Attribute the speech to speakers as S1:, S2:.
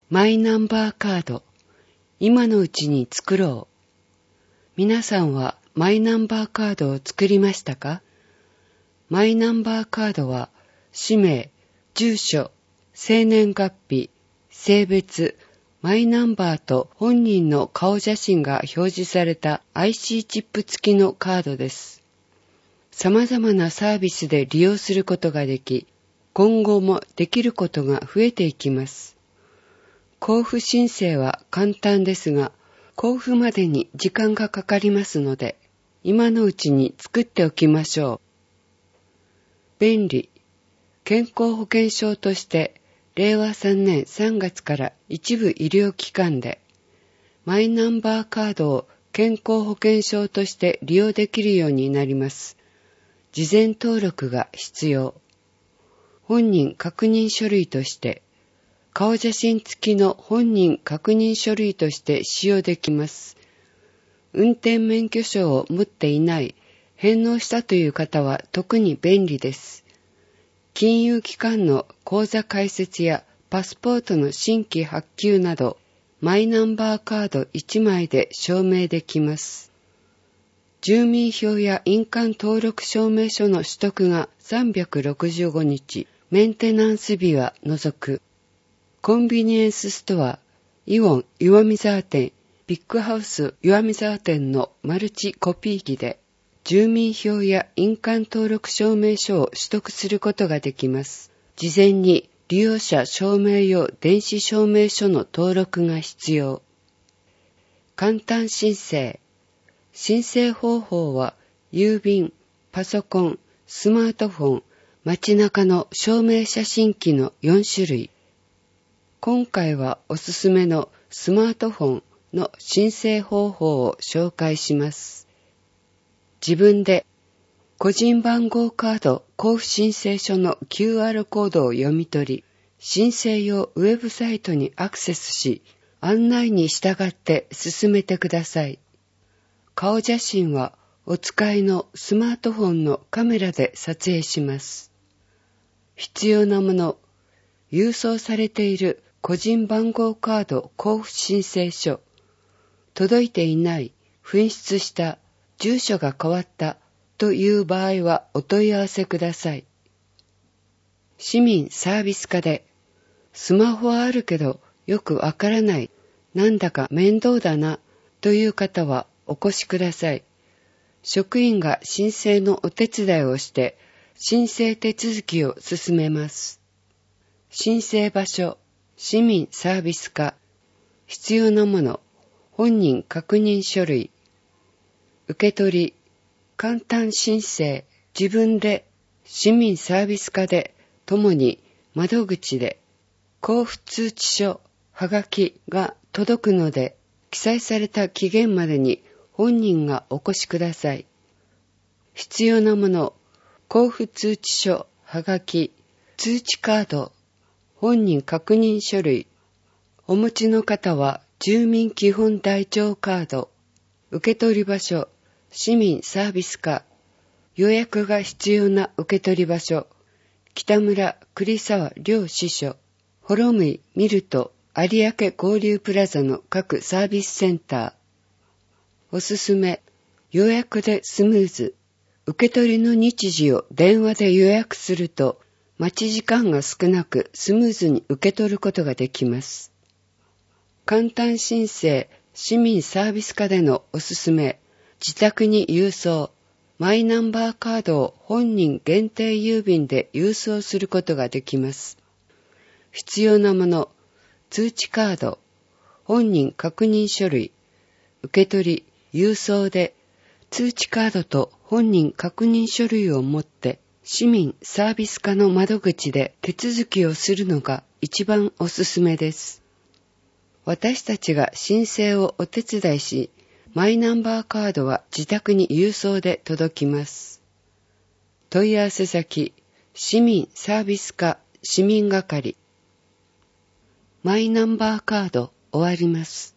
S1: マイナンバーカード、今のうちに作ろう。皆さんはマイナンバーカードを作りましたか？マイナンバーカードは、氏名、住所、生年月日、性別、マイナンバーと本人の顔写真が表示された IC チップ付きのカードです。様々なサービスで利用することができ、今後もできることが増えていきます。交付申請は簡単ですが、交付までに時間がかかりますので、今のうちに作っておきましょう。便利。健康保険証として、令和3年3月から一部医療機関で、マイナンバーカードを健康保険証として利用できるようになります。事前登録が必要。本人確認書類として、顔写真付きの本人確認書類として使用できます。運転免許証を持っていない、返納したという方は特に便利です。金融機関の口座開設やパスポートの新規発給など、マイナンバーカード1枚で証明できます。住民票や印鑑登録証明書の取得が365日、メンテナンス日は除く。コンビニエンスストア、イオン岩見沢店、ビッグハウス岩見沢店のマルチコピー機で、住民票や印鑑登録証明書を取得することができます。事前に利用者証明用電子証明書の登録が必要。簡単申請。申請方法は、郵便、パソコン、スマートフォン、街中の証明写真機の4種類。今回はおすすめのスマートフォンの申請方法を紹介します。自分で個人番号カード交付申請書の QR コードを読み取り、申請用ウェブサイトにアクセスし、案内に従って進めてください。顔写真はお使いのスマートフォンのカメラで撮影します。必要なもの、郵送されている個人番号カード交付申請書、届いていない、紛失した、住所が変わったという場合はお問い合わせください。市民サービス課で、スマホはあるけどよくわからない、なんだか面倒だなという方はお越しください。職員が申請のお手伝いをして、申請手続きを進めます。申請場所、市民サービス課、必要なもの、本人確認書類、受け取り、簡単申請、自分で、市民サービス課で、ともに窓口で、交付通知書、はがきが届くので、記載された期限までに本人がお越しください。必要なもの、交付通知書、はがき、通知カード、本人確認書類、お持ちの方は住民基本台帳カード、受け取り場所、市民サービス課、予約が必要な受け取り場所、北村栗沢両支所、ホロムイミルト有明交流プラザの各サービスセンター。おすすめ、予約でスムーズ。受け取りの日時を電話で予約すると、待ち時間が少なくスムーズに受け取ることができます。簡単申請、市民サービス課でのおすすめ、自宅に郵送、マイナンバーカードを本人限定郵便で郵送することができます。必要なもの、通知カード、本人確認書類、受け取り、郵送で、通知カードと本人確認書類を持って、市民サービス課の窓口で手続きをするのが一番おすすめです。私たちが申請をお手伝いし、マイナンバーカードは自宅に郵送で届きます。問い合わせ先、市民サービス課市民係。マイナンバーカード終わります。